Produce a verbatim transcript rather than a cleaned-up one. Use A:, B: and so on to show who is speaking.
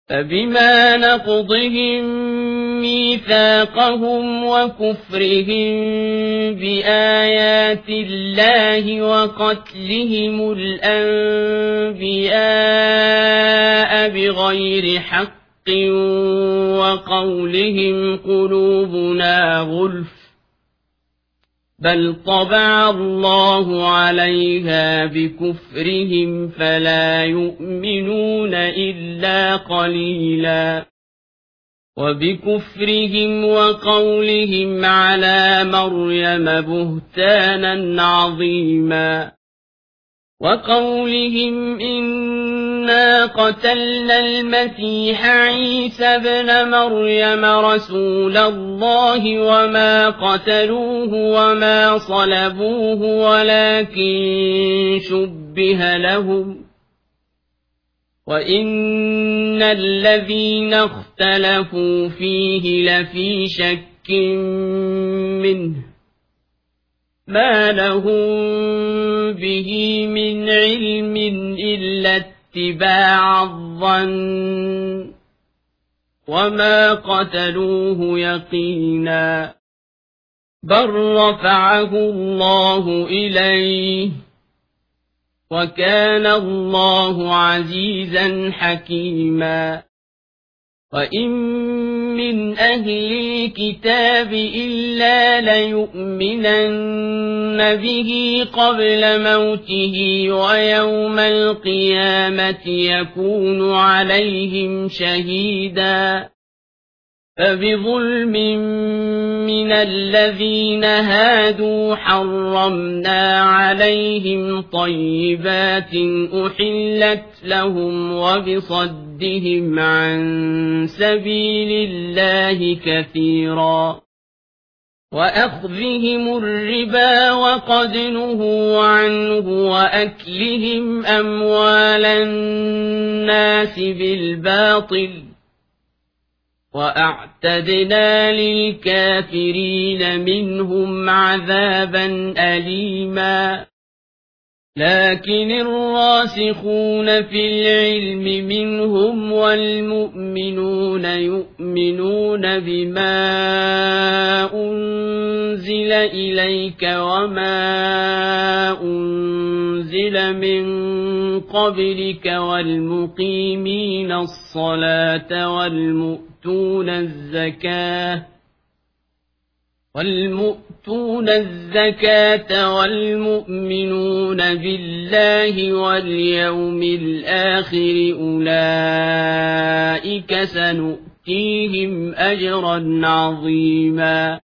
A: فبما نقضهم ميثاقهم وكفرهم بآيات الله وقتلهم الأنبياء بغير حق وقولهم قلوبنا غلف بل طبع الله عليها بكفرهم فلا يؤمنون إلا قليلا وبكفرهم وقولهم على مريم بهتانا عظيما وقولهم إنا قتلنا المسيح عيسى ابن مريم رسول الله وما قتلوه وما صلبوه ولكن شبه لهم وإن الذين اختلفوا فيه لفي شك منه ما لهم به من علم إلا اتباع الظن وما قتلوه يقينا بل رفعه الله إليه وكان الله عزيزا حكيما وإن من أهل الكتاب إلا ليؤمنن به قبل موته ويوم القيامة يكون عليهم شهيدا فبظلم من الذين هادوا حرمنا عليهم طيبات أحلت لهم وبصدهم عن سبيل الله كثيرا وأخذهم الربا وقد نهوا عنه وأكلهم أموال الناس بالباطل وأعتدنا للكافرين منهم عذابا أليما لكن الراسخون في العلم منهم والمؤمنون يؤمنون بما أنزل إليك وما أنزل من قبلك والمقيمين الصلاة والمؤتون الزكاة والمؤتون الزكاة والمؤمنون بالله واليوم الآخر أولئك سنؤتيهم أجرا عظيما